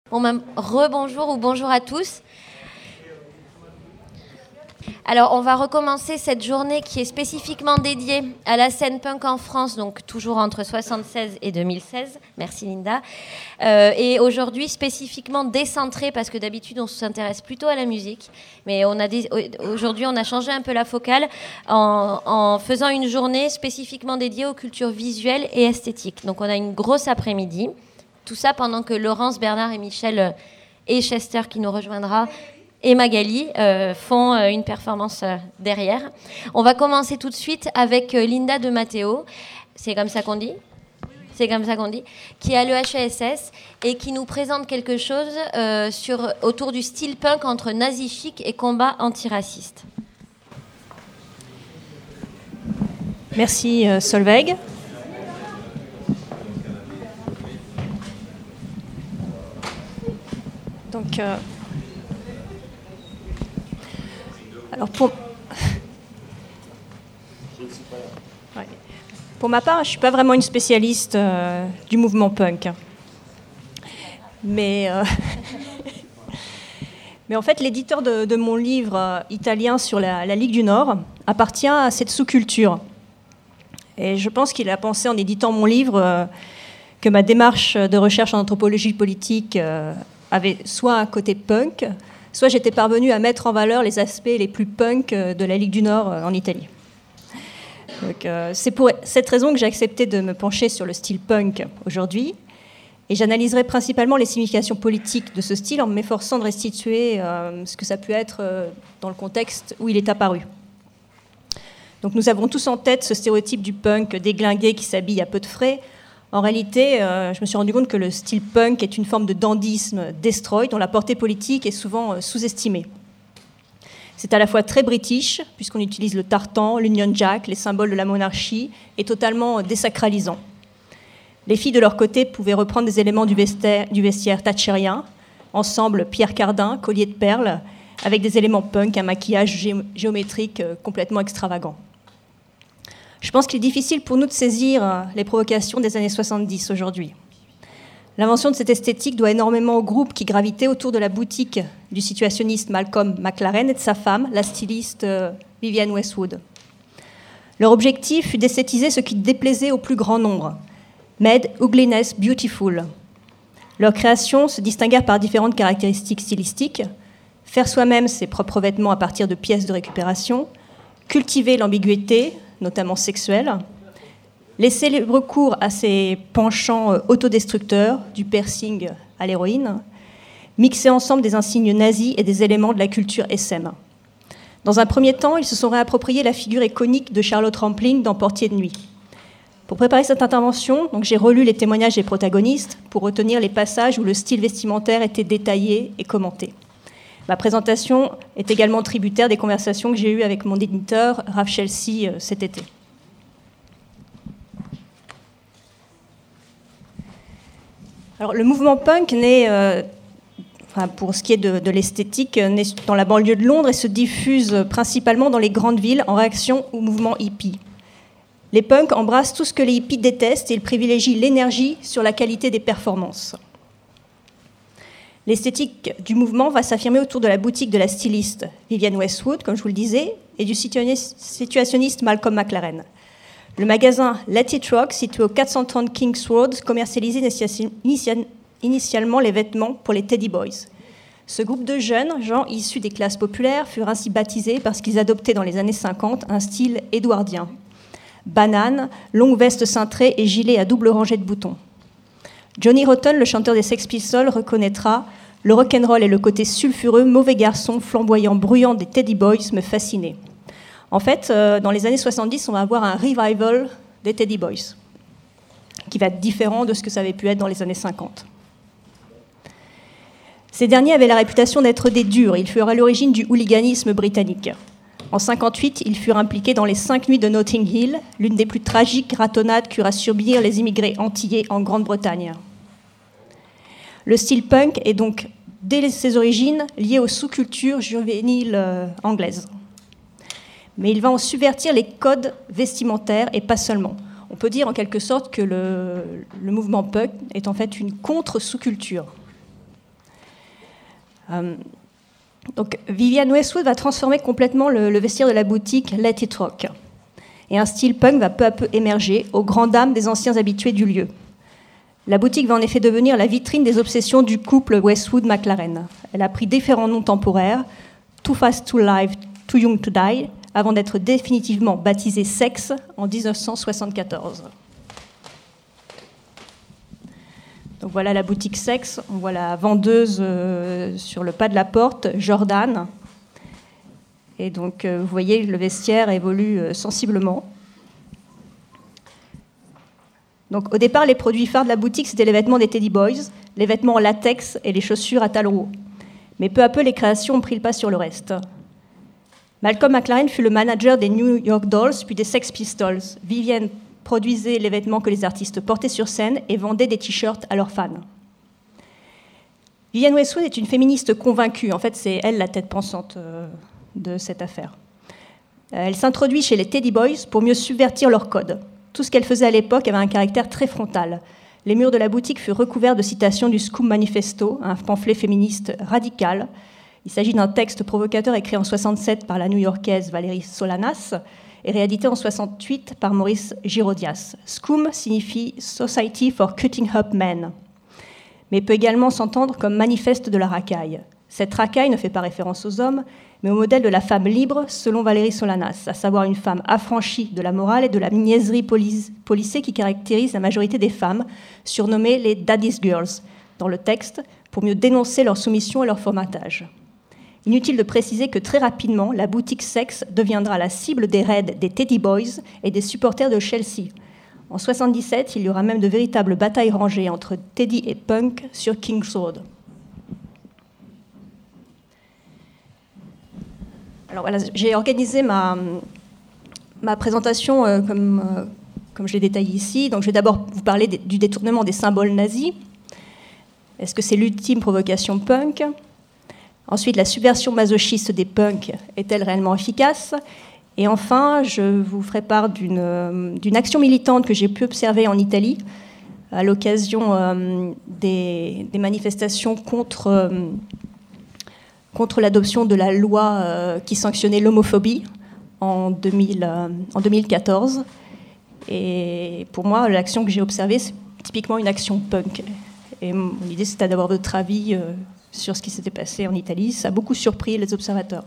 Bon, même rebonjour ou bonjour à tous. Alors, on va recommencer cette journée qui est spécifiquement dédiée à la scène punk en France, donc toujours entre 1976 et 2016. Merci Linda. Et aujourd'hui, spécifiquement décentrée, parce que d'habitude, on s'intéresse plutôt à la musique. Mais aujourd'hui, on a changé un peu la focale en faisant une journée spécifiquement dédiée aux cultures visuelles et esthétiques. Donc, on a une grosse après-midi. Tout ça pendant que Laurence, Bernard et Michel et Chester, qui nous rejoindra, et Magali font une performance derrière. On va commencer tout de suite avec Linda de Matteo. C'est comme ça qu'on dit ? C'est comme ça qu'on dit, qui est à l'EHESS et qui nous présente quelque chose autour du style punk entre nazi chic et combat antiraciste. Merci Solveig. Donc, alors pour ma part, je ne suis pas vraiment une spécialiste du mouvement punk. Mais en fait, l'éditeur de mon livre italien sur la Ligue du Nord appartient à cette sous-culture. Et je pense qu'il a pensé en éditant mon livre que ma démarche de recherche en anthropologie politique avait soit un côté punk, soit j'étais parvenue à mettre en valeur les aspects les plus punk de la Ligue du Nord en Italie. Donc, c'est pour cette raison que j'ai accepté de me pencher sur le style punk aujourd'hui. Et j'analyserai principalement les significations politiques de ce style en m'efforçant de restituer ce que ça peut être dans le contexte où il est apparu. Donc nous avons tous en tête ce stéréotype du punk déglingué qui s'habille à peu de frais. En réalité, je me suis rendu compte que le style punk est une forme de dandysme destroy dont la portée politique est souvent sous-estimée. C'est à la fois très british, puisqu'on utilise le tartan, l'Union Jack, les symboles de la monarchie, et totalement désacralisant. Les filles, de leur côté, pouvaient reprendre des éléments du vestiaire thatchérien, ensemble Pierre Cardin, collier de perles, avec des éléments punk, un maquillage géométrique complètement extravagant. Je pense qu'il est difficile pour nous de saisir les provocations des années 70 aujourd'hui. L'invention de cette esthétique doit énormément au groupe qui gravitait autour de la boutique du situationniste Malcolm McLaren et de sa femme, la styliste Vivienne Westwood. Leur objectif fut d'esthétiser ce qui déplaisait au plus grand nombre. Made ugliness beautiful. Leurs créations se distinguèrent par différentes caractéristiques stylistiques. Faire soi-même ses propres vêtements à partir de pièces de récupération, cultiver l'ambiguïté, notamment sexuelle, laisser libre cours à ses penchants autodestructeurs, du piercing à l'héroïne, mixer ensemble des insignes nazis et des éléments de la culture SM. Dans un premier temps, ils se sont réappropriés la figure iconique de Charlotte Rampling dans Portier de nuit. Pour préparer cette intervention, donc, j'ai relu les témoignages des protagonistes pour retenir les passages où le style vestimentaire était détaillé et commenté. Ma présentation est également tributaire des conversations que j'ai eues avec mon éditeur, Raph Chelsea, cet été. Alors, le mouvement punk naît, pour ce qui est de l'esthétique, naît dans la banlieue de Londres et se diffuse principalement dans les grandes villes en réaction au mouvement hippie. Les punks embrassent tout ce que les hippies détestent et ils privilégient l'énergie sur la qualité des performances. L'esthétique du mouvement va s'affirmer autour de la boutique de la styliste Vivienne Westwood, comme je vous le disais, et du situationniste Malcolm McLaren. Le magasin Let It Rock, situé au 430 King's Road, commercialisait initialement les vêtements pour les Teddy Boys. Ce groupe de jeunes, gens issus des classes populaires, furent ainsi baptisés parce qu'ils adoptaient dans les années 50 un style édouardien. Banane, longue veste cintrée et gilet à double rangée de boutons. Johnny Rotten, le chanteur des Sex Pistols, reconnaîtra « Le rock'n'roll et le côté sulfureux, mauvais garçon, flamboyant, bruyant des Teddy Boys me fascinaient. » En fait, dans les années 70, on va avoir un revival des Teddy Boys, qui va être différent de ce que ça avait pu être dans les années 50. Ces derniers avaient la réputation d'être des durs. Ils furent à l'origine du hooliganisme britannique. En 1958, ils furent impliqués dans les 5 nuits de Notting Hill, l'une des plus tragiques ratonnades qu'eurent à subir les immigrés antillais en Grande-Bretagne. Le style punk est donc, dès ses origines, lié aux sous-cultures juvéniles anglaises. Mais il va en subvertir les codes vestimentaires et pas seulement. On peut dire en quelque sorte que le mouvement punk est en fait une contre-sous-culture. Donc, Vivienne Westwood va transformer complètement le vestiaire de la boutique Let It Rock. Et un style punk va peu à peu émerger, aux grandes dames des anciens habitués du lieu. La boutique va en effet devenir la vitrine des obsessions du couple Westwood-McLaren. Elle a pris différents noms temporaires, Too Fast to Live, Too Young to Die, avant d'être définitivement baptisée Sex en 1974. Donc voilà la boutique Sex, on voit la vendeuse sur le pas de la porte, Jordan. Et donc vous voyez, le vestiaire évolue sensiblement. Donc au départ, les produits phares de la boutique, c'était les vêtements des Teddy Boys, les vêtements en latex et les chaussures à talons hauts. Mais peu à peu, les créations ont pris le pas sur le reste. Malcolm McLaren fut le manager des New York Dolls, puis des Sex Pistols. Vivienne produisait les vêtements que les artistes portaient sur scène et vendait des t-shirts à leurs fans. Vivienne Westwood est une féministe convaincue. En fait, c'est elle la tête pensante de cette affaire. Elle s'introduit chez les Teddy Boys pour mieux subvertir leur code. Tout ce qu'elle faisait à l'époque avait un caractère très frontal. Les murs de la boutique furent recouverts de citations du Scum Manifesto, un pamphlet féministe radical. Il s'agit d'un texte provocateur écrit en 1967 par la New-Yorkaise Valérie Solanas et réédité en 1968 par Maurice Girodias. Scum signifie Society for Cutting Up Men, mais peut également s'entendre comme manifeste de la racaille. Cette racaille ne fait pas référence aux hommes, mais au modèle de la femme libre selon Valérie Solanas, à savoir une femme affranchie de la morale et de la niaiserie policée qui caractérise la majorité des femmes, surnommées les Daddy's Girls, dans le texte, pour mieux dénoncer leur soumission et leur formatage. Inutile de préciser que très rapidement, la boutique Sex deviendra la cible des raids des Teddy Boys et des supporters de Chelsea. En 1977, il y aura même de véritables batailles rangées entre Teddy et Punk sur King's Road. Alors voilà, j'ai organisé ma présentation comme je l'ai détaillé ici. Donc je vais d'abord vous parler du détournement des symboles nazis. Est-ce que c'est l'ultime provocation punk ? Ensuite, la subversion masochiste des punks est-elle réellement efficace ? Et enfin, je vous ferai part d'une action militante que j'ai pu observer en Italie à l'occasion des manifestations contre l'adoption de la loi qui sanctionnait l'homophobie en 2014. Et pour moi, l'action que j'ai observée, c'est typiquement une action punk. Et mon idée, c'était d'avoir votre avis sur ce qui s'était passé en Italie. Ça a beaucoup surpris les observateurs.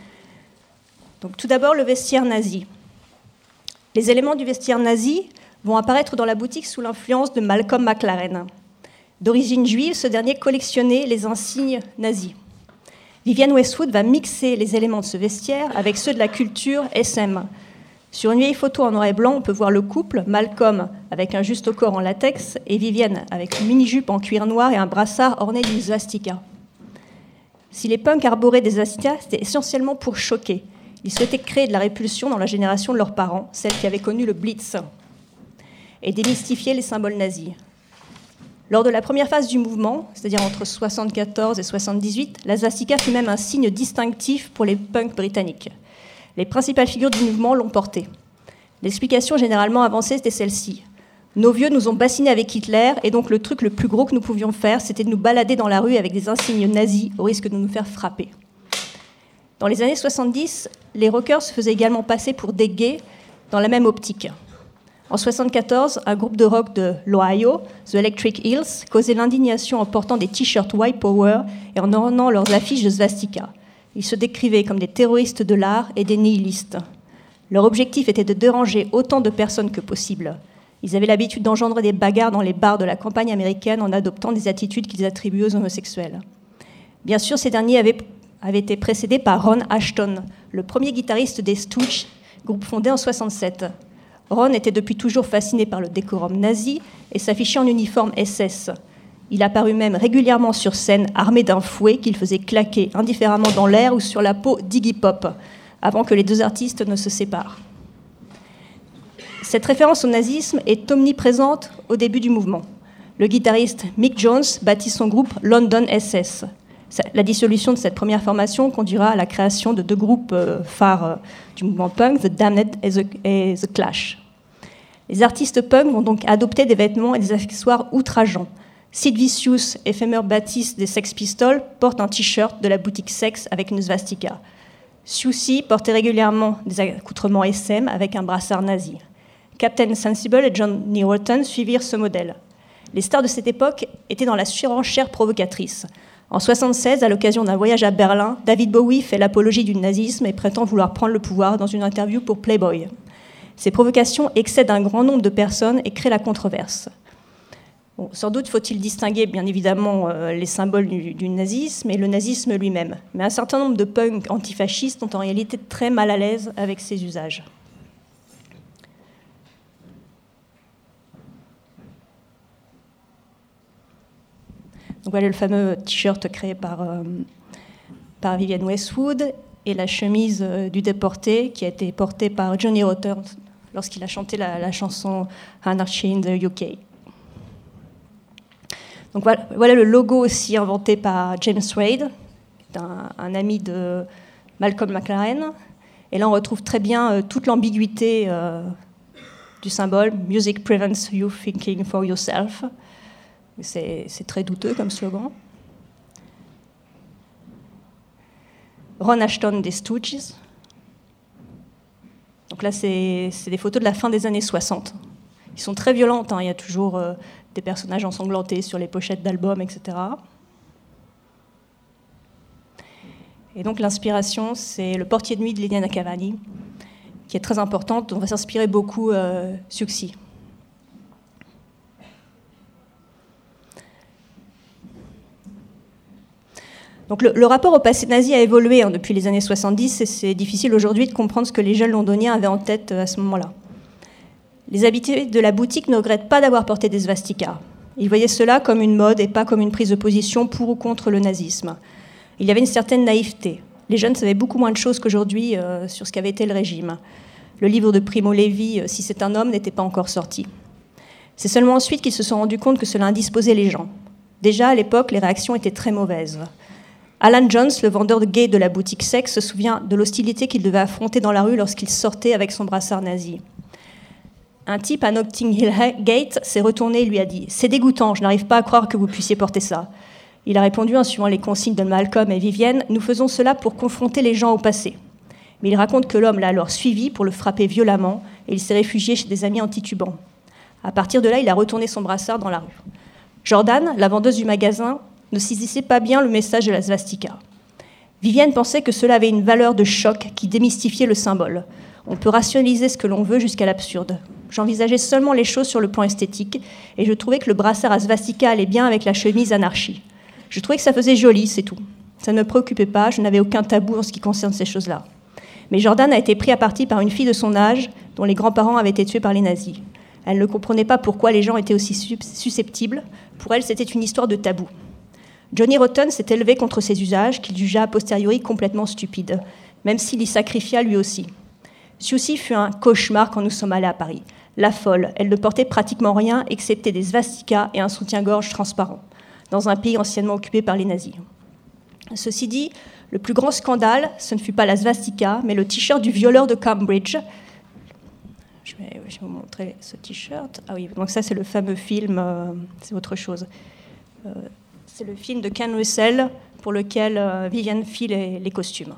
Donc, tout d'abord, le vestiaire nazi. Les éléments du vestiaire nazi vont apparaître dans la boutique sous l'influence de Malcolm McLaren. D'origine juive, ce dernier collectionnait les insignes nazis. Vivienne Westwood va mixer les éléments de ce vestiaire avec ceux de la culture SM. Sur une vieille photo en noir et blanc, on peut voir le couple, Malcolm avec un juste au corps en latex et Vivienne avec une mini-jupe en cuir noir et un brassard orné d'une swastika. Si les punks arboraient des swastikas, c'était essentiellement pour choquer. Ils souhaitaient créer de la répulsion dans la génération de leurs parents, celle qui avait connu le Blitz, et démystifier les symboles nazis. Lors de la première phase du mouvement, c'est-à-dire entre 1974 et 1978, la swastika fut même un signe distinctif pour les punks britanniques. Les principales figures du mouvement l'ont porté. L'explication généralement avancée était celle-ci. Nos vieux nous ont bassinés avec Hitler, et donc le truc le plus gros que nous pouvions faire, c'était de nous balader dans la rue avec des insignes nazis, au risque de nous faire frapper. Dans les années 70, les rockers se faisaient également passer pour des gays dans la même optique. En 1974, un groupe de rock de l'Ohio, The Electric Hills, causait l'indignation en portant des t-shirts White Power et en ornant leurs affiches de swastika. Ils se décrivaient comme des terroristes de l'art et des nihilistes. Leur objectif était de déranger autant de personnes que possible. Ils avaient l'habitude d'engendrer des bagarres dans les bars de la campagne américaine en adoptant des attitudes qu'ils attribuaient aux homosexuels. Bien sûr, ces derniers avaient été précédés par Ron Ashton, le premier guitariste des Stooges, groupe fondé en 1967. Ron était depuis toujours fasciné par le décorum nazi et s'affichait en uniforme SS. Il apparut même régulièrement sur scène, armé d'un fouet qu'il faisait claquer indifféremment dans l'air ou sur la peau d'Iggy Pop, avant que les deux artistes ne se séparent. Cette référence au nazisme est omniprésente au début du mouvement. Le guitariste Mick Jones bâtit son groupe London SS. La dissolution de cette première formation conduira à la création de deux groupes phares du mouvement punk, The Damned et The Clash. Les artistes punk vont donc adopter des vêtements et des accessoires outrageants. Sid Vicious, éphémère bassiste des Sex Pistols, porte un t-shirt de la boutique Sex avec une swastika. Siouxsie portait régulièrement des accoutrements SM avec un brassard nazi. Captain Sensible et Johnny Rotten suivirent ce modèle. Les stars de cette époque étaient dans la surenchère provocatrice. En 1976, à l'occasion d'un voyage à Berlin, David Bowie fait l'apologie du nazisme et prétend vouloir prendre le pouvoir dans une interview pour Playboy. Ces provocations excèdent un grand nombre de personnes et créent la controverse. Bon, sans doute faut-il distinguer bien évidemment les symboles du nazisme et le nazisme lui-même. Mais un certain nombre de punks antifascistes sont en réalité très mal à l'aise avec ces usages. Donc voilà le fameux t-shirt créé par Vivienne Westwood et la chemise du déporté qui a été portée par Johnny Rotten lorsqu'il a chanté la chanson Anarchy in the UK. Donc voilà le logo aussi inventé par James Wade, un ami de Malcolm McLaren. Et là, on retrouve très bien toute l'ambiguïté du symbole « Music prevents you thinking for yourself ». C'est très douteux comme slogan. Ron Ashton des Stooges. Donc là, c'est des photos de la fin des années 60. Ils sont très violentes, hein. Il y a toujours des personnages ensanglantés sur les pochettes d'albums, etc. Et donc l'inspiration, c'est le portier de nuit de Liliana Cavani, qui est très importante. On va s'inspirer beaucoup Siouxsie. Donc le rapport au passé nazi a évolué depuis les années 70 et c'est difficile aujourd'hui de comprendre ce que les jeunes londoniens avaient en tête à ce moment-là. Les habitués de la boutique ne regrettent pas d'avoir porté des swastikas. Ils voyaient cela comme une mode et pas comme une prise de position pour ou contre le nazisme. Il y avait une certaine naïveté. Les jeunes savaient beaucoup moins de choses qu'aujourd'hui sur ce qu'avait été le régime. Le livre de Primo Levi, Si c'est un homme, n'était pas encore sorti. C'est seulement ensuite qu'ils se sont rendus compte que cela indisposait les gens. Déjà, à l'époque, les réactions étaient très mauvaises. Alan Jones, le vendeur de gays de la boutique Sex, se souvient de l'hostilité qu'il devait affronter dans la rue lorsqu'il sortait avec son brassard nazi. Un type à Notting Hill Gate s'est retourné et lui a dit « C'est dégoûtant, je n'arrive pas à croire que vous puissiez porter ça ». Il a répondu en suivant les consignes de Malcolm et Vivienne « Nous faisons cela pour confronter les gens au passé ». Mais il raconte que l'homme l'a alors suivi pour le frapper violemment et il s'est réfugié chez des amis en titubant. À partir de là, il a retourné son brassard dans la rue. Jordan, la vendeuse du magasin, ne saisissait pas bien le message de la swastika. Vivienne pensait que cela avait une valeur de choc qui démystifiait le symbole. On peut rationaliser ce que l'on veut jusqu'à l'absurde. J'envisageais seulement les choses sur le plan esthétique et je trouvais que le brassard à swastika allait bien avec la chemise anarchie. Je trouvais que ça faisait joli, c'est tout. Ça ne me préoccupait pas, je n'avais aucun tabou en ce qui concerne ces choses-là. Mais Jordan a été pris à partie par une fille de son âge dont les grands-parents avaient été tués par les nazis. Elle ne comprenait pas pourquoi les gens étaient aussi susceptibles. Pour elle, c'était une histoire de tabou. Johnny Rotten s'est élevé contre ces usages qu'il jugea a posteriori complètement stupides, même s'il y sacrifia lui aussi. Siouxsie fut un cauchemar quand nous sommes allés à Paris. La folle, elle ne portait pratiquement rien excepté des swastikas et un soutien-gorge transparent, dans un pays anciennement occupé par les nazis. Ceci dit, le plus grand scandale, ce ne fut pas la swastika, mais le t-shirt du violeur de Cambridge. Je vais vous montrer ce t-shirt. Ah oui, donc ça c'est le fameux film, c'est autre chose. C'est le film de Ken Russell pour lequel Vivienne fit les costumes.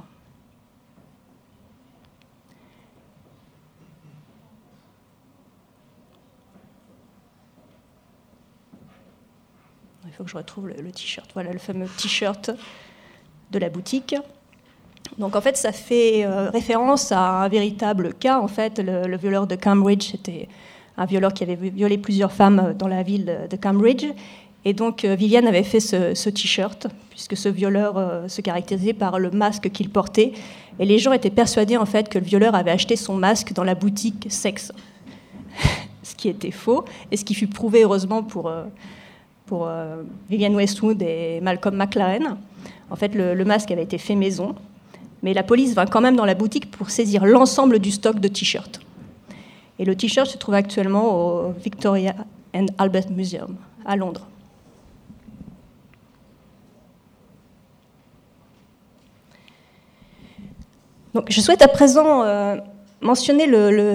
Il faut que je retrouve le t-shirt. Voilà le fameux t-shirt de la boutique. Donc en fait, ça fait référence à un véritable cas. En fait, le violeur de Cambridge, c'était un violeur qui avait violé plusieurs femmes dans la ville de Cambridge. Et donc Vivienne avait fait ce t-shirt, puisque ce violeur se caractérisait par le masque qu'il portait. Et les gens étaient persuadés en fait que le violeur avait acheté son masque dans la boutique Sex. Ce qui était faux, et ce qui fut prouvé heureusement pour Vivienne Westwood et Malcolm McLaren. En fait, le masque avait été fait maison, mais la police vint quand même dans la boutique pour saisir l'ensemble du stock de t-shirts. Et le t-shirt se trouve actuellement au Victoria and Albert Museum, à Londres. Donc, je souhaite à présent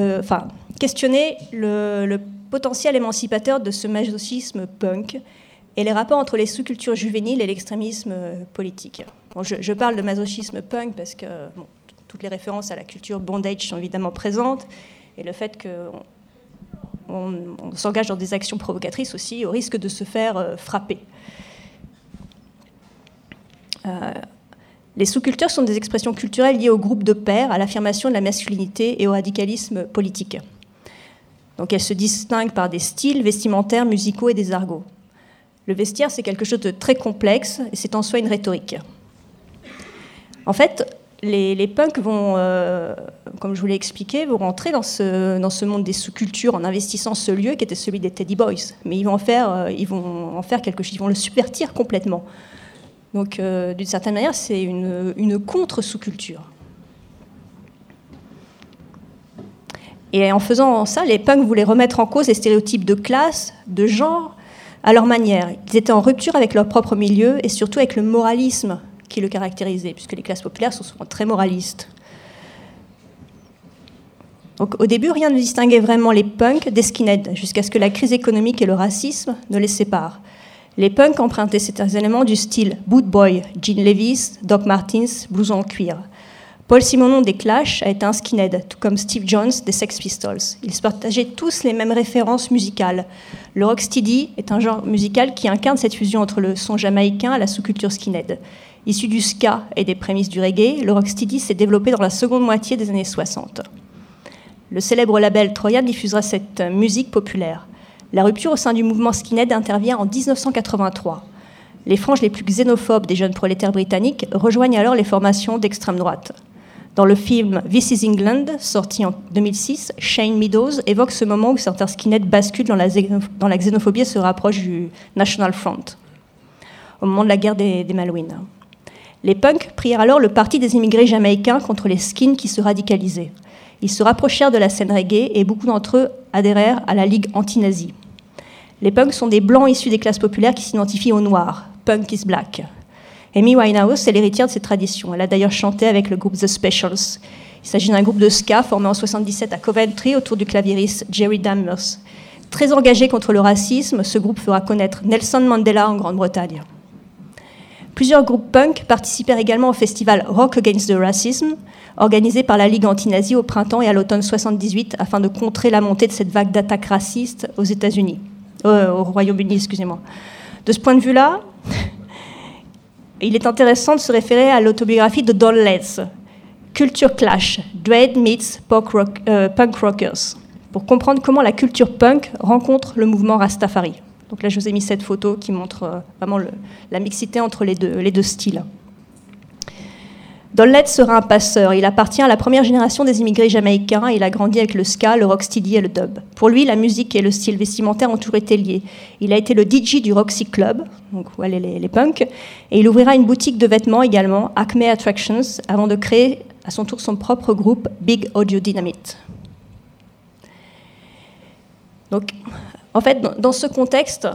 questionner le potentiel émancipateur de ce masochisme punk et les rapports entre les sous-cultures juvéniles et l'extrémisme politique. Bon, je parle de masochisme punk parce que toutes les références à la culture bondage sont évidemment présentes, et le fait qu'on s'engage dans des actions provocatrices aussi, au risque de se faire frapper. Les sous-cultures sont des expressions culturelles liées au groupe de pairs, à l'affirmation de la masculinité et au radicalisme politique. Donc elles se distinguent par des styles vestimentaires, musicaux et des argots. Le vestiaire, c'est quelque chose de très complexe et c'est en soi une rhétorique. En fait, les punks vont, comme je vous l'ai expliqué, vont rentrer dans ce monde des sous-cultures en investissant ce lieu qui était celui des Teddy Boys. Mais ils vont en faire quelque chose, ils vont le subvertir complètement. Donc, d'une certaine manière, c'est une contre-sous-culture. Et en faisant ça, les punks voulaient remettre en cause les stéréotypes de classe, de genre, à leur manière. Ils étaient en rupture avec leur propre milieu et surtout avec le moralisme qui le caractérisait, puisque les classes populaires sont souvent très moralistes. Donc, au début, rien ne distinguait vraiment les punks des skinheads, jusqu'à ce que la crise économique et le racisme ne les séparent. Les punks empruntaient certains éléments du style Boot Boy, Gene Levis, Doc Martens, blouson en cuir. Paul Simonon des Clash a été un skinhead, tout comme Steve Jones des Sex Pistols. Ils partageaient tous les mêmes références musicales. Le rocksteady est un genre musical qui incarne cette fusion entre le son jamaïcain et la sous-culture skinhead. Issu du ska et des prémices du reggae, le rocksteady s'est développé dans la seconde moitié des années 60. Le célèbre label Trojan diffusera cette musique populaire. La rupture au sein du mouvement skinhead intervient en 1983. Les franges les plus xénophobes des jeunes prolétaires britanniques rejoignent alors les formations d'extrême droite. Dans le film This is England, sorti en 2006, Shane Meadows évoque ce moment où certains skinheads basculent dans la xénophobie et se rapprochent du National Front, au moment de la guerre des Malouines. Les punks prirent alors le parti des immigrés jamaïcains contre les skins qui se radicalisaient. Ils se rapprochèrent de la scène reggae et beaucoup d'entre eux adhérèrent à la Ligue anti-nazie. Les punks sont des blancs issus des classes populaires qui s'identifient aux noirs. Punk is black. Amy Winehouse est l'héritière de cette tradition. Elle a d'ailleurs chanté avec le groupe The Specials. Il s'agit d'un groupe de ska formé en 1977 à Coventry autour du claviériste Jerry Dammers. Très engagé contre le racisme, ce groupe fera connaître Nelson Mandela en Grande-Bretagne. Plusieurs groupes punk participèrent également au festival Rock Against the Racism, organisé par la Ligue anti-nazie au printemps et à l'automne 1978, afin de contrer la montée de cette vague d'attaques racistes aux États-Unis, au Royaume-Uni, excusez-moi. De ce point de vue-là, il est intéressant de se référer à l'autobiographie de Don Letts, Culture Clash, Dread Meets Punk Rockers, pour comprendre comment la culture punk rencontre le mouvement Rastafari. Donc là, je vous ai mis cette photo qui montre vraiment la mixité entre les deux styles. Don Letts sera un passeur. Il appartient à la première génération des immigrés jamaïcains et il a grandi avec le ska, le rocksteady et le dub. Pour lui, la musique et le style vestimentaire ont toujours été liés. Il a été le DJ du Roxy Club, donc où allaient les punks, et il ouvrira une boutique de vêtements également, Acme Attractions, avant de créer à son tour son propre groupe, Big Audio Dynamite. Donc, en fait, dans ce contexte,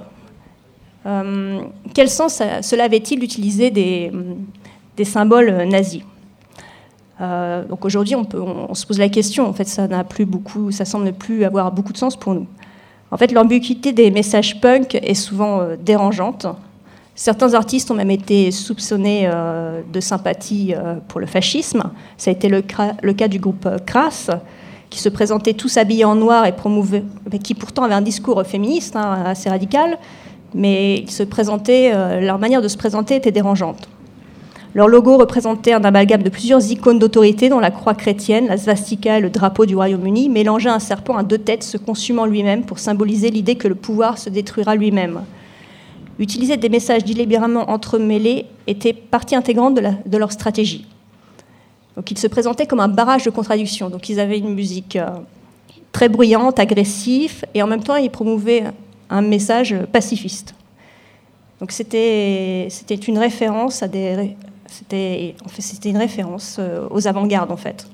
quel sens cela avait-il d'utiliser des symboles nazis? Donc aujourd'hui, on se pose la question. En fait, ça semble ne plus avoir beaucoup de sens pour nous. En fait, l'ambiguïté des messages punk est souvent dérangeante. Certains artistes ont même été soupçonnés de sympathie pour le fascisme. Ça a été le cas du groupe Crass, qui se présentaient tous habillés en noir et qui pourtant avaient un discours féministe assez radical, mais leur manière de se présenter était dérangeante. Leur logo représentait un amalgame de plusieurs icônes d'autorité, dont la croix chrétienne, la svastika et le drapeau du Royaume-Uni, mélangeait un serpent à deux têtes se consumant lui-même pour symboliser l'idée que le pouvoir se détruira lui-même. Utiliser des messages délibérément entremêlés était partie intégrante de leur stratégie. Donc ils se présentaient comme un barrage de contradictions. Donc ils avaient une musique très bruyante, agressive, et en même temps ils promouvaient un message pacifiste. Donc c'était une référence c'était une référence aux avant-gardes en fait.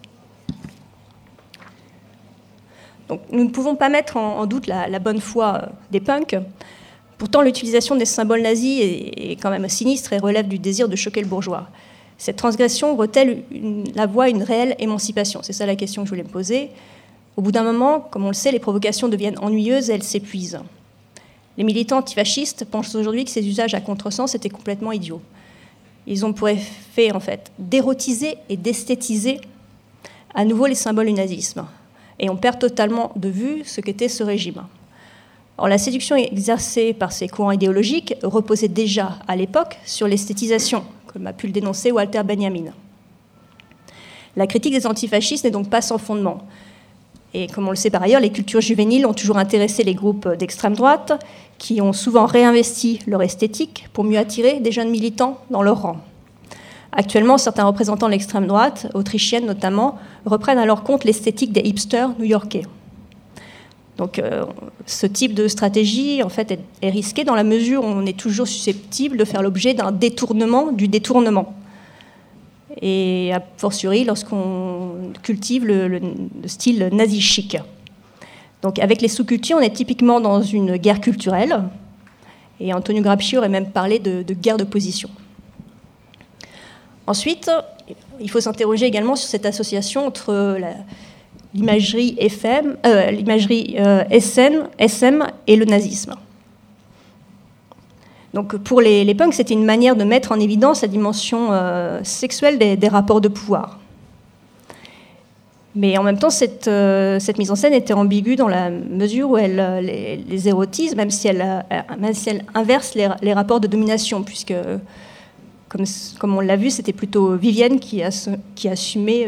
Donc nous ne pouvons pas mettre en doute la bonne foi des punks. Pourtant l'utilisation des symboles nazis est quand même sinistre et relève du désir de choquer le bourgeois. Cette transgression ouvre-t-elle la voie à une réelle émancipation? C'est ça la question que je voulais me poser. Au bout d'un moment, comme on le sait, les provocations deviennent ennuyeuses et elles s'épuisent. Les militants antifascistes pensent aujourd'hui que ces usages à contresens étaient complètement idiots. Ils ont pour effet, en fait, d'érotiser et d'esthétiser à nouveau les symboles du nazisme. Et on perd totalement de vue ce qu'était ce régime. Or, la séduction exercée par ces courants idéologiques reposait déjà à l'époque sur l'esthétisation, comme a pu le dénoncer Walter Benjamin. La critique des antifascistes n'est donc pas sans fondement. Et comme on le sait par ailleurs, les cultures juvéniles ont toujours intéressé les groupes d'extrême droite, qui ont souvent réinvesti leur esthétique pour mieux attirer des jeunes militants dans leur rang. Actuellement, certains représentants de l'extrême droite, autrichienne notamment, reprennent à leur compte l'esthétique des hipsters new-yorkais. Donc, ce type de stratégie, en fait, est risqué dans la mesure où on est toujours susceptible de faire l'objet d'un détournement du détournement. Et a fortiori lorsqu'on cultive le style nazi chic. Donc avec les sous-cultures, on est typiquement dans une guerre culturelle, et Antonio Gramsci aurait même parlé de guerre de position. Ensuite, il faut s'interroger également sur cette association entre l'imagerie SM et le nazisme. Donc pour les punks, c'était une manière de mettre en évidence la dimension sexuelle des rapports de pouvoir. Mais en même temps, cette mise en scène était ambiguë dans la mesure où elle les érotise, même si elle inverse les rapports de domination, puisque, comme on l'a vu, c'était plutôt Vivienne qui assumait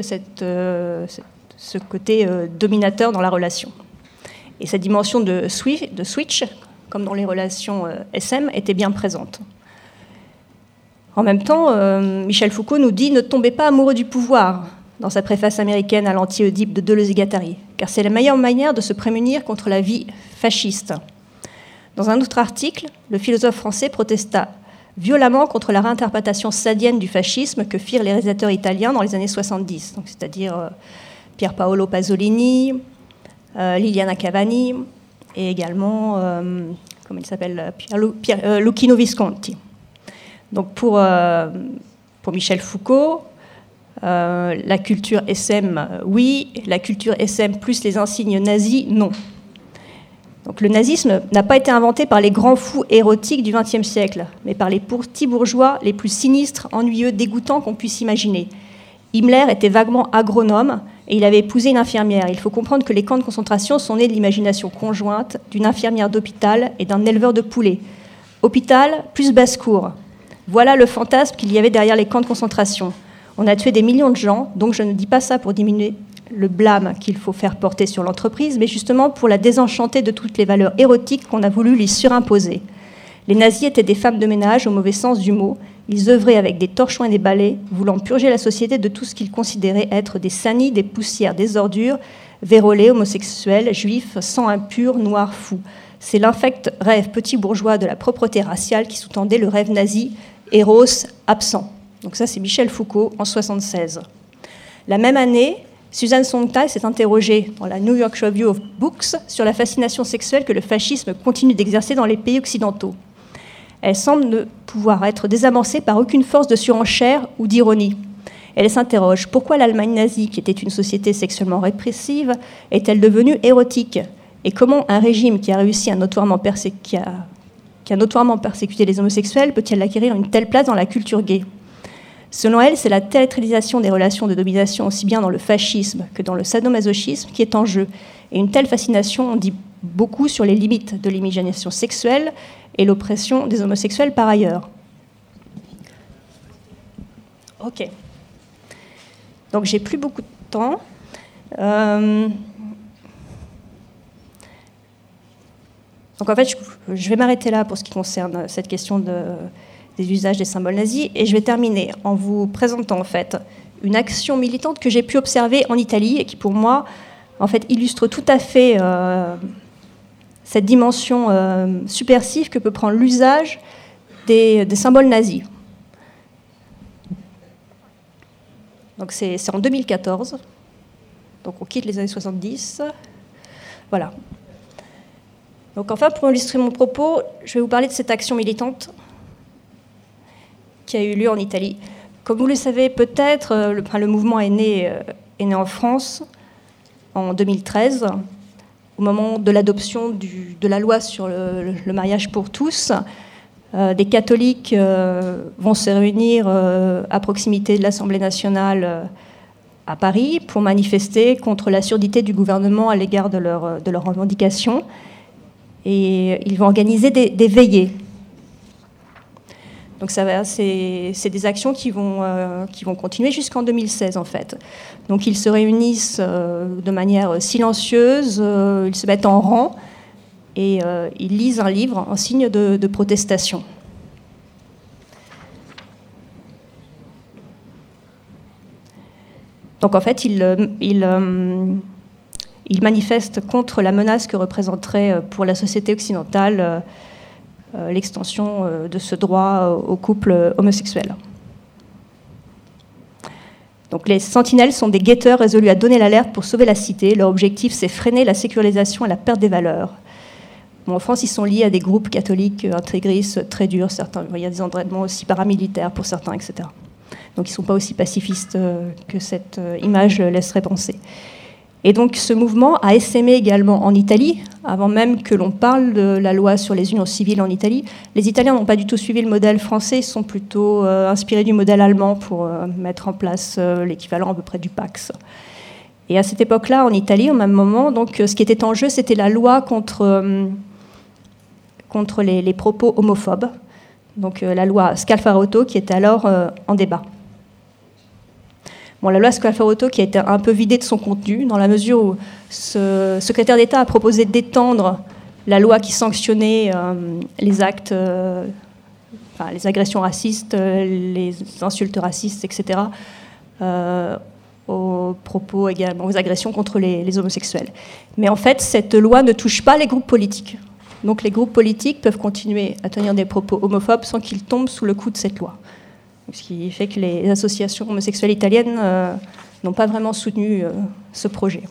ce côté dominateur dans la relation. Et cette dimension de switch, comme dans les relations SM, était bien présente. En même temps, Michel Foucault nous dit « Ne tombez pas amoureux du pouvoir » dans sa préface américaine à l'anti-Oedipe de Deleuze et Guattari, car c'est la meilleure manière de se prémunir contre la vie fasciste. Dans un autre article, le philosophe français protesta violemment contre la réinterprétation sadienne du fascisme que firent les réalisateurs italiens dans les années 70, donc c'est-à-dire Pier Paolo Pasolini, Liliana Cavani, et également, comment il s'appelle, Luchino Visconti. Donc pour Michel Foucault, la culture SM, oui, la culture SM plus les insignes nazis, non. Donc le nazisme n'a pas été inventé par les grands fous érotiques du XXe siècle, mais par les petits bourgeois les plus sinistres, ennuyeux, dégoûtants qu'on puisse imaginer. Himmler était vaguement agronome et il avait épousé une infirmière. Il faut comprendre que les camps de concentration sont nés de l'imagination conjointe d'une infirmière d'hôpital et d'un éleveur de poulets. Hôpital plus basse-cour. Voilà le fantasme qu'il y avait derrière les camps de concentration. On a tué des millions de gens, donc je ne dis pas ça pour diminuer le blâme qu'il faut faire porter sur l'entreprise, mais justement pour la désenchanter de toutes les valeurs érotiques qu'on a voulu lui surimposer. Les nazis étaient des femmes de ménage au mauvais sens du mot. Ils œuvraient avec des torchons et des balais, voulant purger la société de tout ce qu'ils considéraient être des sanis, des poussières, des ordures, vérolés, homosexuels, juifs, sang impur, noirs, fous. C'est l'infect rêve petit bourgeois de la propreté raciale qui sous-tendait le rêve nazi, héros absent. Donc ça, c'est Michel Foucault en 1976. La même année, Susan Sontag s'est interrogée dans la New York Review of Books sur la fascination sexuelle que le fascisme continue d'exercer dans les pays occidentaux. Elle semble ne pouvoir être désamorcée par aucune force de surenchère ou d'ironie. Elle s'interroge, pourquoi l'Allemagne nazie, qui était une société sexuellement répressive, est-elle devenue érotique ? Et comment un régime qui a réussi à notoirement persécuter les homosexuels peut-il acquérir une telle place dans la culture gay ? Selon elle, c'est la théâtralisation des relations de domination aussi bien dans le fascisme que dans le sadomasochisme qui est en jeu. Et une telle fascination en dit beaucoup sur les limites de l'imagination sexuelle et l'oppression des homosexuels par ailleurs. Ok. Donc j'ai plus beaucoup de temps. Donc en fait, je vais m'arrêter là pour ce qui concerne cette question des usages des symboles nazis, et je vais terminer en vous présentant en fait une action militante que j'ai pu observer en Italie et qui pour moi en fait illustre tout à fait cette dimension subversive que peut prendre l'usage des symboles nazis. Donc c'est en 2014, donc on quitte les années 70, voilà. Donc enfin, pour illustrer mon propos, je vais vous parler de cette action militante qui a eu lieu en Italie. Comme vous le savez peut-être, le mouvement est né en France en 2013, au moment de l'adoption de la loi sur le mariage pour tous, des catholiques vont se réunir à proximité de l'Assemblée nationale à Paris pour manifester contre la surdité du gouvernement à l'égard de leurs revendications. Et ils vont organiser des veillées. Donc c'est des actions qui vont continuer jusqu'en 2016 en fait. Donc ils se réunissent de manière silencieuse, ils se mettent en rang et ils lisent un livre en signe de protestation. Donc en fait ils manifestent contre la menace que représenterait pour la société occidentale l'extension de ce droit aux couples homosexuels. Donc les sentinelles sont des guetteurs résolus à donner l'alerte pour sauver la cité. Leur objectif, c'est freiner la sécularisation et la perte des valeurs. Bon, en France, ils sont liés à des groupes catholiques intégristes très durs. Certains, il y a des entraînements aussi paramilitaires pour certains, etc. Donc ils ne sont pas aussi pacifistes que cette image laisserait penser. Et donc ce mouvement a essaimé également en Italie, avant même que l'on parle de la loi sur les unions civiles en Italie. Les Italiens n'ont pas du tout suivi le modèle français, ils sont plutôt inspirés du modèle allemand pour mettre en place l'équivalent à peu près du Pax. Et à cette époque-là, en Italie, au même moment, donc, ce qui était en jeu, c'était la loi contre les propos homophobes, donc la loi Scalfarotto, qui était alors en débat. Bon, la loi Scalfarotto qui a été un peu vidée de son contenu, dans la mesure où ce secrétaire d'État a proposé d'étendre la loi qui sanctionnait les actes, les agressions racistes, les insultes racistes, etc., aux propos également, aux agressions contre les homosexuels. Mais en fait, cette loi ne touche pas les groupes politiques. Donc les groupes politiques peuvent continuer à tenir des propos homophobes sans qu'ils tombent sous le coup de cette loi. Ce qui fait que les associations homosexuelles italiennes n'ont pas vraiment soutenu ce projet.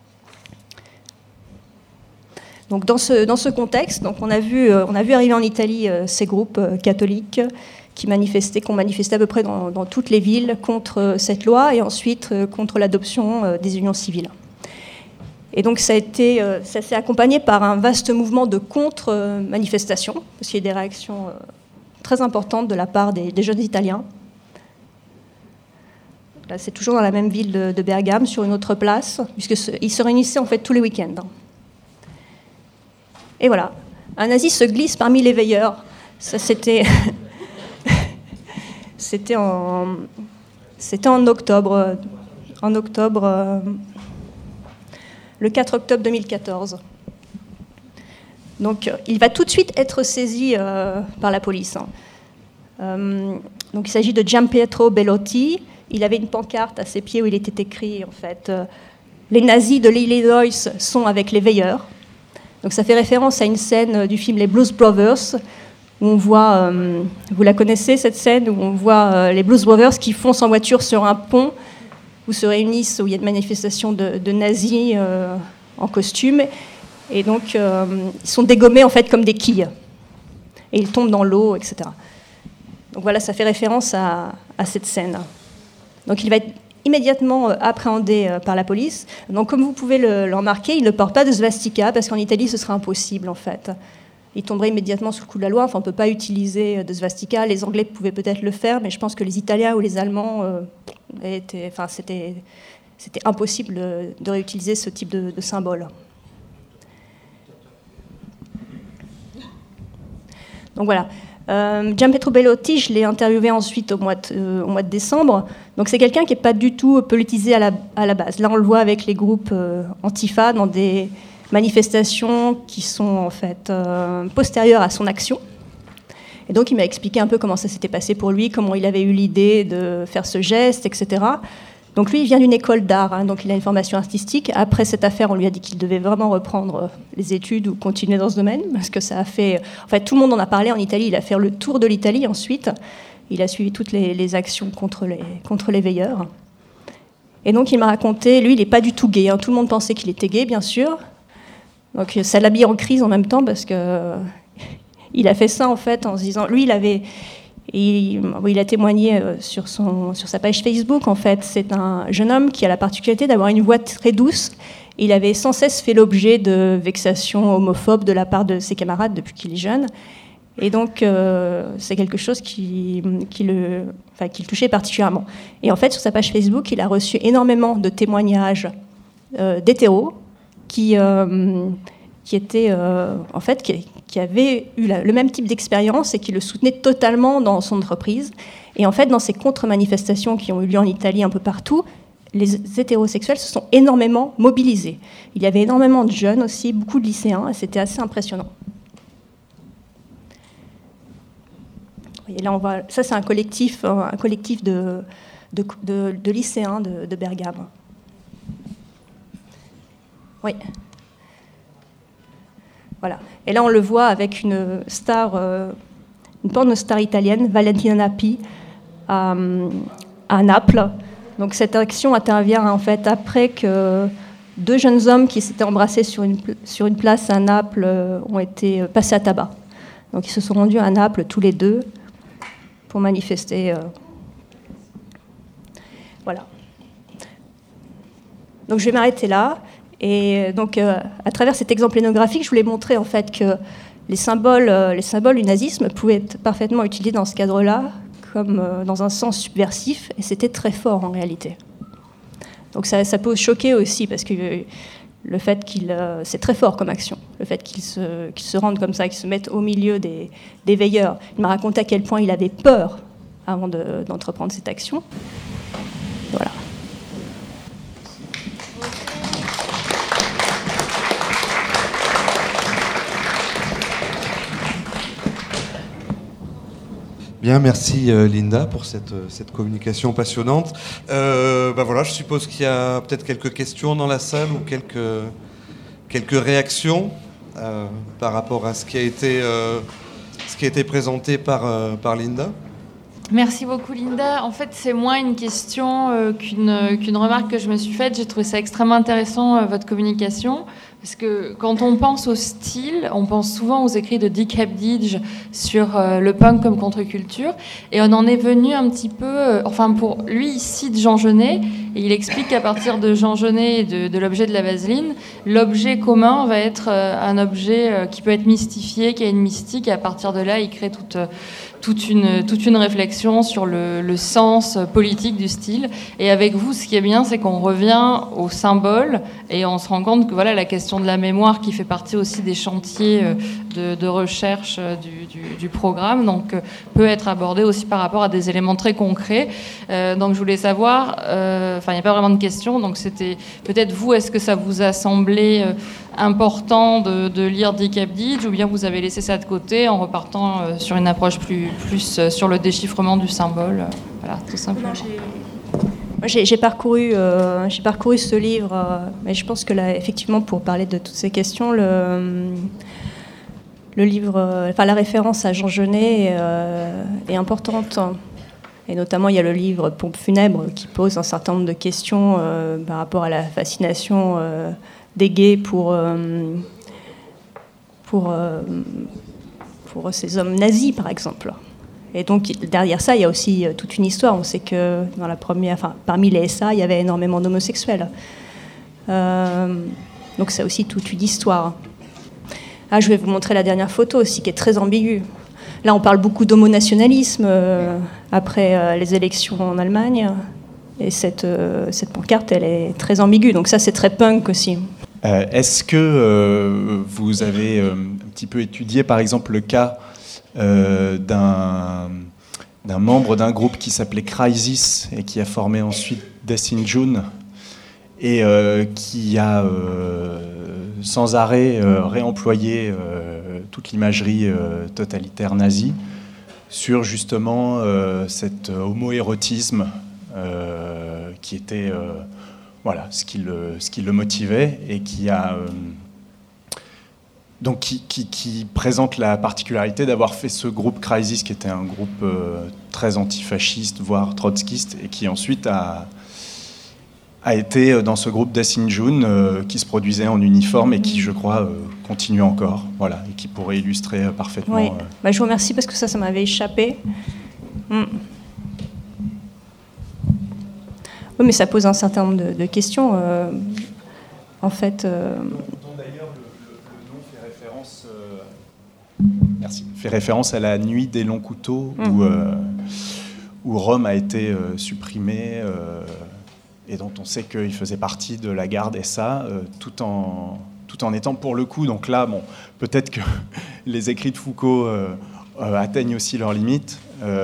Donc dans ce contexte, donc on a vu arriver en Italie ces groupes catholiques qui ont manifesté à peu près dans toutes les villes contre cette loi et ensuite contre l'adoption des unions civiles. Et donc ça s'est accompagné par un vaste mouvement de contre-manifestations, parce qu'il y a des réactions très importante de la part des jeunes Italiens. Là, c'est toujours dans la même ville de Bergame, sur une autre place, puisqu'ils se réunissaient en fait tous les week-ends. Et voilà, un nazi se glisse parmi les veilleurs. Ça, c'était en octobre, le 4 octobre 2014. Donc, il va tout de suite être saisi par la police. Donc, il s'agit de Gianpietro Bellotti. Il avait une pancarte à ses pieds où il était écrit, en fait, les nazis de l'Illinois sont avec les veilleurs. Donc, ça fait référence à une scène du film Les Blues Brothers, où on voit, vous la connaissez cette scène, où on voit les Blues Brothers qui foncent en voiture sur un pont, où se réunissent, où il y a une manifestation de nazis en costume. Et donc, ils sont dégommés en fait comme des quilles. Et ils tombent dans l'eau, etc. Donc voilà, ça fait référence à cette scène. Donc il va être immédiatement appréhendé par la police. Donc comme vous pouvez le remarquer, il ne porte pas de svastika, parce qu'en Italie, ce serait impossible en fait. Il tomberait immédiatement sous le coup de la loi. Enfin, on ne peut pas utiliser de svastika. Les Anglais pouvaient peut-être le faire, mais je pense que les Italiens ou les Allemands, c'était impossible de réutiliser ce type de symbole. Donc voilà. Gianpietro Bellotti, je l'ai interviewé ensuite au mois de décembre. Donc c'est quelqu'un qui n'est pas du tout politisé à la base. Là, on le voit avec les groupes Antifa dans des manifestations qui sont en fait postérieures à son action. Et donc il m'a expliqué un peu comment ça s'était passé pour lui, comment il avait eu l'idée de faire ce geste, etc. Donc lui, il vient d'une école d'art, hein, donc il a une formation artistique. Après cette affaire, on lui a dit qu'il devait vraiment reprendre les études ou continuer dans ce domaine, parce que ça a fait... En fait, tout le monde en a parlé en Italie. Il a fait le tour de l'Italie ensuite. Il a suivi toutes les actions contre les veilleurs. Et donc il m'a raconté, lui, il n'est pas du tout gay. Hein. Tout le monde pensait qu'il était gay, bien sûr. Donc ça l'habille en crise en même temps, parce que il a fait ça en fait en se disant... Lui, Et il a témoigné sur sa page Facebook. En fait, c'est un jeune homme qui a la particularité d'avoir une voix très douce. Il avait sans cesse fait l'objet de vexations homophobes de la part de ses camarades depuis qu'il est jeune. Et donc, c'est quelque chose qui le touchait particulièrement. Et en fait, sur sa page Facebook, il a reçu énormément de témoignages d'hétéros qui avaient eu le même type d'expérience et qui le soutenaient totalement dans son entreprise. Et en fait, dans ces contre-manifestations qui ont eu lieu en Italie un peu partout, les hétérosexuels se sont énormément mobilisés. Il y avait énormément de jeunes aussi, beaucoup de lycéens, et c'était assez impressionnant. Et là, ça, c'est un collectif de lycéens de Bergame. Oui. Voilà. Et là, on le voit avec une pornostar italienne, Valentina Nappi, à Naples. Donc cette action intervient en fait après que 2 jeunes hommes qui s'étaient embrassés sur une place à Naples ont été passés à tabac. Donc ils se sont rendus à Naples tous les deux pour manifester. Voilà. Donc je vais m'arrêter là. Et donc à travers cet exemple ethnographique, je voulais montrer en fait que les symboles du nazisme pouvaient être parfaitement utilisés dans ce cadre-là, comme dans un sens subversif, et c'était très fort en réalité. Donc ça peut choquer aussi, parce que le fait c'est très fort comme action, le fait qu'ils se rendent comme ça, qu'ils se mettent au milieu des veilleurs. Il m'a raconté à quel point il avait peur avant d'entreprendre cette action. Voilà. Bien, merci Linda pour cette communication passionnante. Voilà, je suppose qu'il y a peut-être quelques questions dans la salle ou quelques réactions par rapport à ce qui a été présenté par Linda. Merci beaucoup Linda. En fait, c'est moins une question qu'une remarque que je me suis faite. J'ai trouvé ça extrêmement intéressant, votre communication. Parce que quand on pense au style, on pense souvent aux écrits de Dick Hebdige sur le punk comme contre-culture. Et on en est venu un petit peu... pour lui, il cite Jean Genet. Et il explique qu'à partir de Jean Genet et de l'objet de la vaseline, l'objet commun va être un objet qui peut être mystifié, qui a une mystique. Et à partir de là, il crée toute une réflexion sur le sens politique du style. Et avec vous, ce qui est bien, c'est qu'on revient au symbole et on se rend compte que voilà, la question de la mémoire qui fait partie aussi des chantiers de recherche du programme, donc peut être abordée aussi par rapport à des éléments très concrets. Donc je voulais savoir, il n'y a pas vraiment de question, donc c'était peut-être vous, est-ce que ça vous a semblé important de lire Dick Hebdige, ou bien vous avez laissé ça de côté en repartant sur une approche plus sur le déchiffrement du symbole, voilà, tout simplement. J'ai parcouru ce livre, mais je pense que là, effectivement, pour parler de toutes ces questions, le livre, la référence à Jean Genet est importante. Et notamment, il y a le livre Pompe funèbre qui pose un certain nombre de questions par rapport à la fascination des gays pour ces hommes nazis, par exemple. Et donc, derrière ça, il y a aussi toute une histoire. On sait que parmi les SA, il y avait énormément d'homosexuels. Donc, c'est aussi toute une histoire. Je vais vous montrer la dernière photo aussi, qui est très ambiguë. Là, on parle beaucoup d'homonationalisme après les élections en Allemagne. Et cette pancarte, elle est très ambiguë. Donc ça, c'est très punk aussi. Est-ce que vous avez un petit peu étudié, par exemple, le cas d'un membre d'un groupe qui s'appelait Crisis et qui a formé ensuite Death in June et qui a sans arrêt réemployé toute l'imagerie totalitaire nazie sur justement cet homoérotisme qui était ce qui le motivait et qui a donc qui présente la particularité d'avoir fait ce groupe Crisis, qui était un groupe très antifasciste, voire trotskiste, et qui ensuite a été dans ce groupe Death in June qui se produisait en uniforme et qui, je crois, continue encore, voilà, et qui pourrait illustrer parfaitement. Oui. Je vous remercie parce que ça m'avait échappé. Oui, mais ça pose un certain nombre de questions. En fait... dont d'ailleurs le nom fait référence à la nuit des longs couteaux, où Rome a été supprimé, et dont on sait qu'il faisait partie de la garde SA, tout en étant pour le coup, donc là, bon, peut-être que les écrits de Foucault atteignent aussi leurs limites,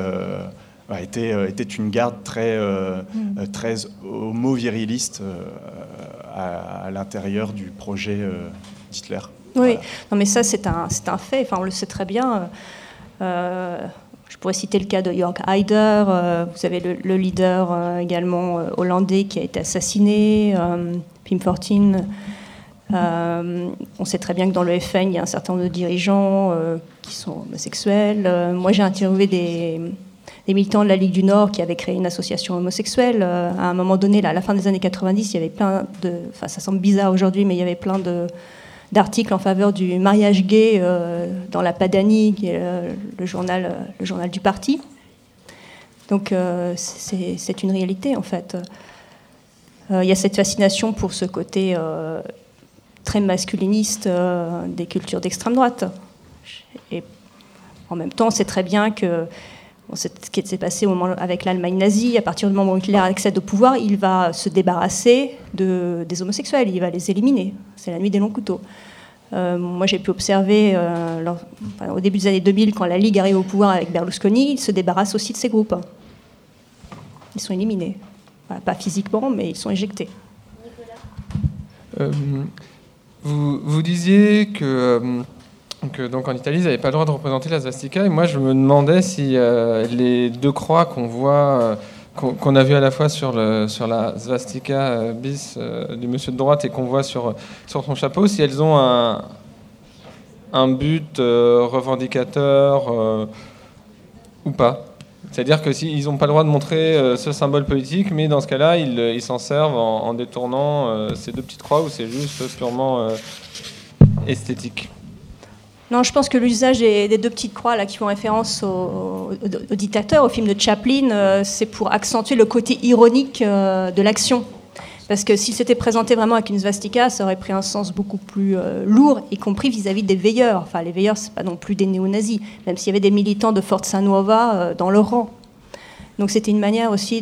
était une garde très homo-viriliste à l'intérieur du projet d'Hitler. Oui, voilà. Non, mais ça, c'est un fait, enfin, on le sait très bien. Je pourrais citer le cas de Jörg Haider, vous avez le leader également hollandais qui a été assassiné, Pim Fortuyn. On sait très bien que dans le FN, il y a un certain nombre de dirigeants qui sont homosexuels. Moi, j'ai interviewé des militants de la Ligue du Nord qui avaient créé une association homosexuelle. À un moment donné, là, à la fin des années 90, il y avait plein de... Enfin, ça semble bizarre aujourd'hui, mais il y avait plein d'articles en faveur du mariage gay dans la Padanie, qui est le journal du parti. Donc, c'est une réalité, en fait. Il y a cette fascination pour ce côté très masculiniste des cultures d'extrême droite. Et en même temps, on sait très bien que ce qui s'est passé au moment avec l'Allemagne nazie, à partir du moment où Hitler accède au pouvoir, il va se débarrasser des homosexuels, il va les éliminer. C'est la nuit des longs couteaux. Moi, j'ai pu observer, au début des années 2000, quand la Ligue arrive au pouvoir avec Berlusconi, il se débarrasse aussi de ces groupes. Ils sont éliminés. Voilà, pas physiquement, mais ils sont éjectés. Vous disiez que donc en Italie, ils n'avaient pas le droit de représenter la swastika. Et moi, je me demandais si les deux croix qu'on voit, qu'on a vu à la fois sur la swastika bis du monsieur de droite et qu'on voit sur son chapeau, si elles ont un but revendicateur ou pas. C'est-à-dire que s'ils n'ont pas le droit de montrer ce symbole politique, mais dans ce cas-là, ils s'en servent en détournant ces deux petites croix, ou c'est juste purement esthétique. Non, je pense que l'usage des deux petites croix là, qui font référence au dictateur, au film de Chaplin, c'est pour accentuer le côté ironique de l'action. Parce que s'il s'était présenté vraiment avec une swastika, ça aurait pris un sens beaucoup plus lourd, y compris vis-à-vis des veilleurs. Enfin, les veilleurs, c'est pas non plus des néo-nazis, même s'il y avait des militants de Forza Nuova dans leur rang. Donc c'était une manière aussi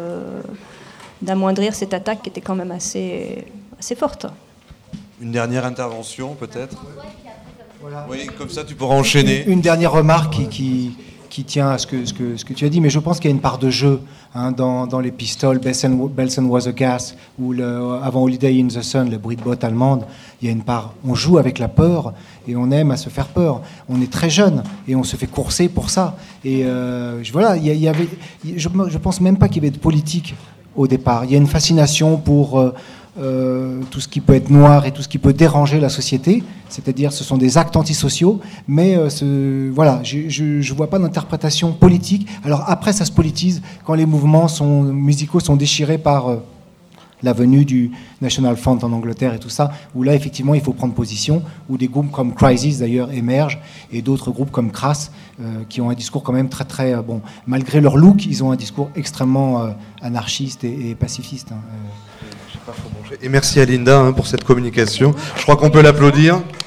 d'amoindrir cette attaque qui était quand même assez forte. Une dernière intervention, peut-être ? Voilà. Oui, comme ça, tu pourras enchaîner. Une dernière remarque qui tient à ce que tu as dit, mais je pense qu'il y a une part de jeu dans les pistoles, Belsen Was a Gas, ou avant Holiday in the Sun, le bruit de botte allemande. Il y a une part, on joue avec la peur et on aime à se faire peur. On est très jeune et on se fait courser pour ça. Et voilà, je pense même pas qu'il y avait de politique au départ. Il y a une fascination pour tout ce qui peut être noir et tout ce qui peut déranger la société, c'est-à-dire ce sont des actes antisociaux, mais voilà, je vois pas d'interprétation politique. Alors après, ça se politise quand les mouvements musicaux sont déchirés par la venue du National Front en Angleterre et tout ça, où là, effectivement, il faut prendre position, où des groupes comme Crisis, d'ailleurs, émergent, et d'autres groupes comme Crass, qui ont un discours quand même très, très... bon, malgré leur look, ils ont un discours extrêmement anarchiste et pacifiste. Et merci à Linda pour cette communication. Je crois qu'on peut l'applaudir.